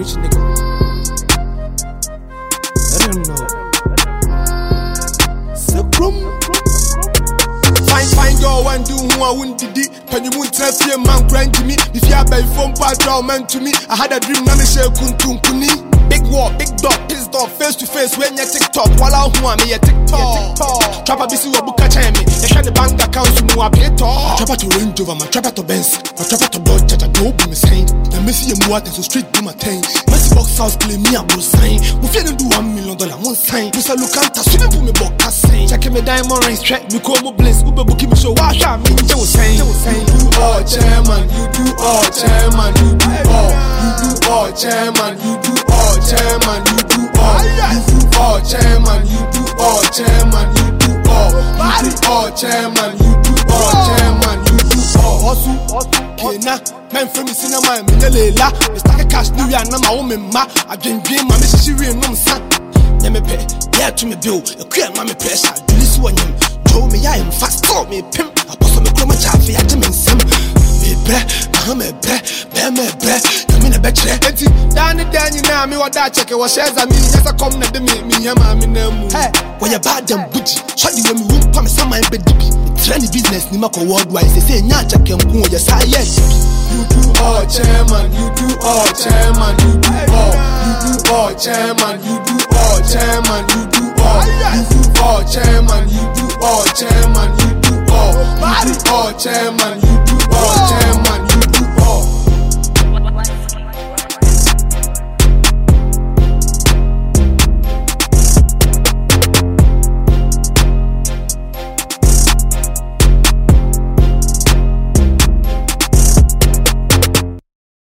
rich nigga. I don't know. Fine girl and do who I wouldn't did. Can you moon tell you man grind to me? If you have a phone part man to me, I had a dream na me share kuntum kuni. Big war, big dog, pissed off face to face when you TikTok. While I want me a TikTok. Trapper busy or book a chime. They had the bank account to move a pay talk. Trapper to Range Rover, my trapper to Benz, my trapper to Dodge, I don't be saying. The Missy and water so street do my thing. Messy box house claim me a bull sign. We feel do $1 million one sign. Mr. Lucanta, swimming for me box sign. Check me diamond rings, track me call me bliss. Uber booking me show wash out me. They was saying, you do all chairman, you do all chairman, you do all. You do all chairman, you do all chairman, you do all. You do all chairman, you do all chairman, you do all. You do all chairman, you do all chairman, you do all. Hustle, Kena, man from me cinema, me lela. Mr. Cash, New Year, na my woman ma. I dream, my Miss Shiri and no son. Never pay, yeah to me bill. A queer mammy pressure, do this one. Show me I am fast, call me pimp. I post on the chroma chaffee at the some. I'm a I'm in a bed check. Danny, now me what that check was shares. I mean, yes, I come to me, I'm in a mood. When you're bad and butchy, shut you when we won't promise some my bed. Trendy business, Nimako worldwide. They say, Nya check and go, yes, I yes. You do all chairman, you do all chairman, you do all. You do all chairman, you do all chairman, you do all. You do all chairman, you do all chairman, you do all. You do all chairman, you do all chairman.